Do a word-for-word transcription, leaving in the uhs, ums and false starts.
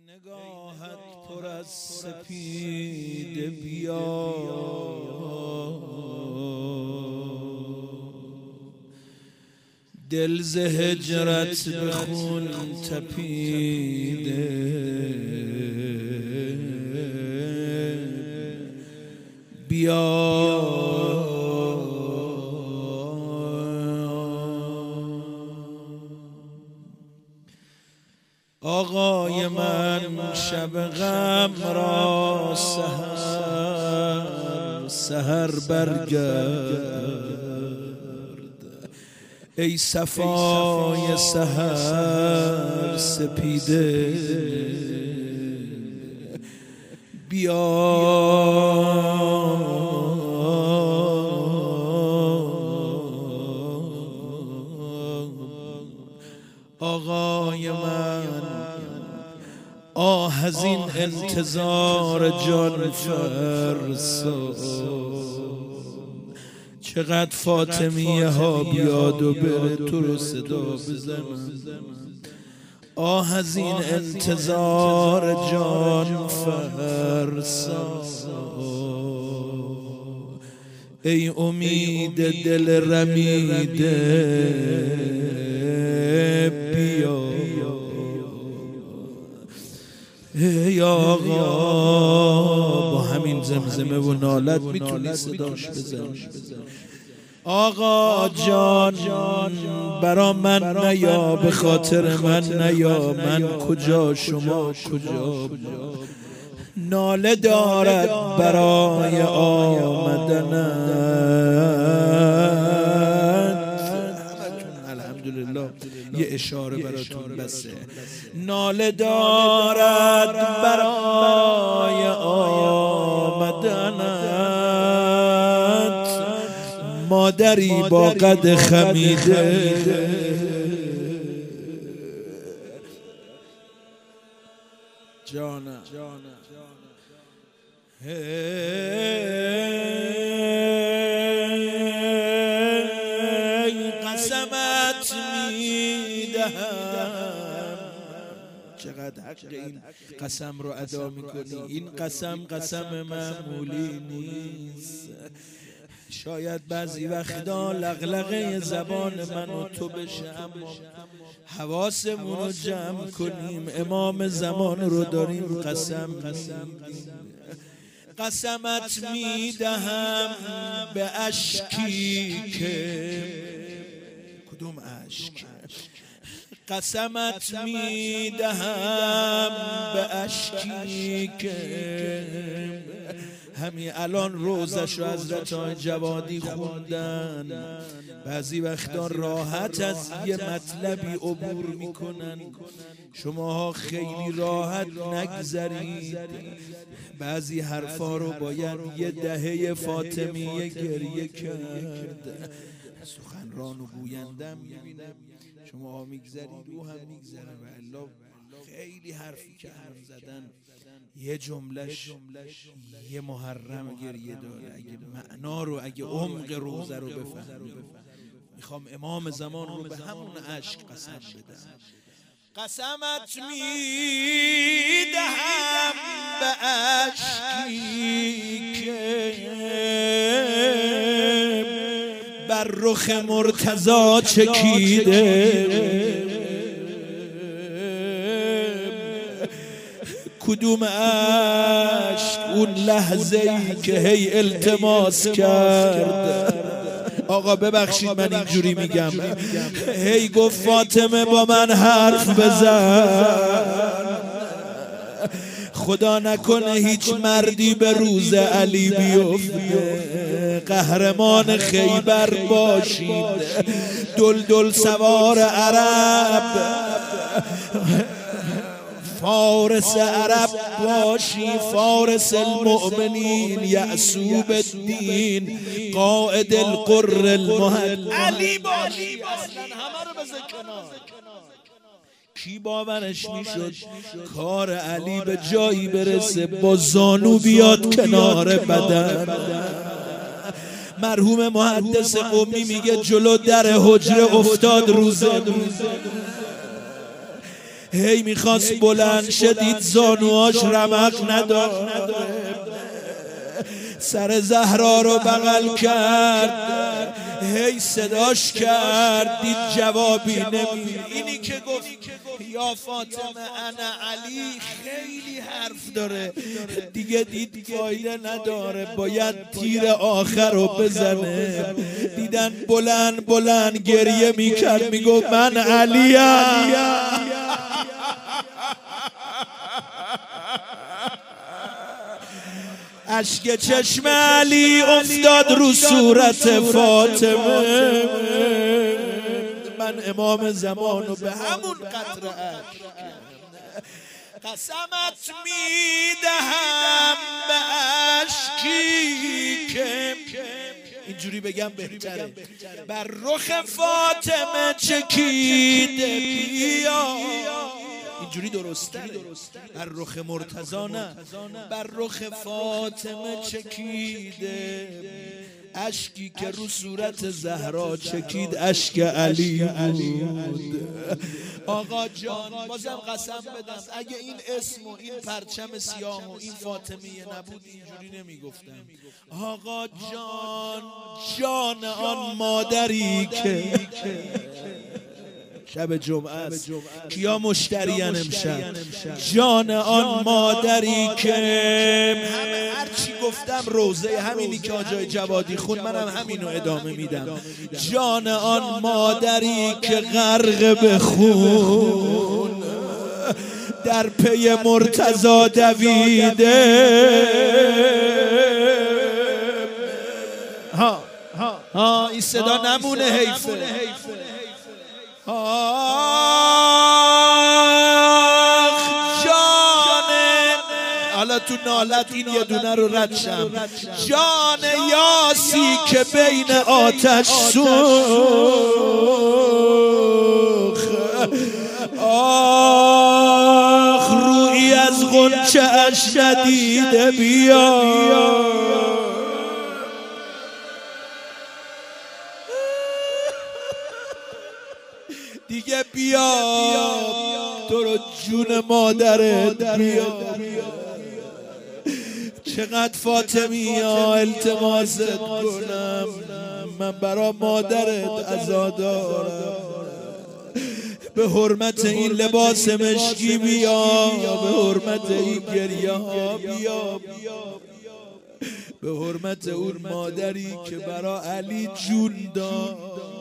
نگاهت پر از سپیده بیا دل ز هجرت به خون تپیده بیا آقای من شب غم را سحر سحر برگرد ای صفای سحر سپیده بیا آقای من آه از این انتظار جان فرسا چقدر فاطمیه ها بیاد و بره تو رو صدا بزنن آه از این انتظار جان فرسا ای امید دل رمیده بیا ای آقا با همین زمزمه و نالت میتونی صداش بزنی آقا جان برا من نیا به خاطر من نیا من کجا شما کجا ناله دارد برای آمدنت الحمدلله یه اشاره براتون بسه ناله دارد برای آمدنت مادری با قد خمیده جانم قسمت میدهم چقدر حق این قسم رو ادا میکنی این قسم قسم معمولی نیست شاید بعضی وقتا لغلقه زبان من و تو بشه اما حواسمون رو جمع کنیم امام زمان رو داریم قسم میدیم قسمت میدهم به اشکی که کدوم اشک قسمت میدهم به اشکی که همین الان روزش رو حضرت آقای جوادی خوندن بعضی وقتا راحت از یه مطلبی عبور میکنن شماها خیلی راحت نگذرید بعضی حرفا رو باید یه دهه فاطمیه گریه کرد سخنران و گویندم میبینم شماها میگذرید او هم میگذره و الله خیلی حرفی که حرف زدن یه جملهش یه محرم گریه داره اگه معنا رو اگه عمق روزه رو بفهمی میخوام امام زمان رو به همون عشق قسم بدم قسمت میدهم به عشقی که بر رخ مرتضی چکیده کدوم عشق اون لحظه ای که هی التماس کرد آقا ببخشید من اینجوری میگم هی گفت فاطمه با من حرف بزن خدا نکنه هیچ مردی به روز علی بیفته قهرمان خیبر باشید دل دل سوار عرب فارس عرب باشی فارس المؤمنین یعصوب الدین قائد القر المهد علی باشی اصلا همه رو بذار کنار کی باورش میشد کار علی به جایی برسه با زانو بیاد کنار بدن مرحوم محدث قمی میگه جلو در حجره افتاد روزه هی میخواست بلند شدید زانوهاش رمق نداره، سر زهرا رو بغل کرد، هی صداش کرد، دید جوابی نمیده. اینی که گفت یا فاطمه انا علی خیلی حرف داره، دیگه دید فایده نداره، باید تیر آخر رو بزنه. دیدن بلند بلند گریه میکرد، میگفت من علیم. اشک چشم علی افتاد رو صورت فاطمه. من امام زمانو به همون قطره اشک قسمت میدهم به اشکی که اینجوری بگم بهتره، بر رخ فاطمه چکیده بیا. اینجوری درسته، بر رخ مرتضی نه، بر رخ فاطمه چکیده، اشکی که رو صورت زهرا چکید اشک علی بود. آقا جان بازم قسم بدم اگه این اسم و این پرچم سیاه و این فاطمیه نبود اینجوری نمیگفتم. آقا جان جان آن مادری که شب جمعه است، کیا مشتریان امشب؟ جان آن مادری که همه هرچی گفتم روزه همینی که آجای جوادی خون، منم همینو ادامه میدم. جان آن مادری که غرق به خون در پی مرتضی دویده. ها ها این صدا نمونه، حیفه. آخ جانه، حالا تو نالت این یه دونه رو رد شم. جان یاسی که بین آتش سوخ، آخ روی از غنچه اش ندیده بیا. دیگه بیا تو رو جون مادرت بیا. چقدر فاطمی ها التماست کنم، من برا مادرت عزادارم. به حرمت این لباس مشکی بیا، به حرمت این گریه ها بیا، به حرمت اون مادری که برا علی جون داد.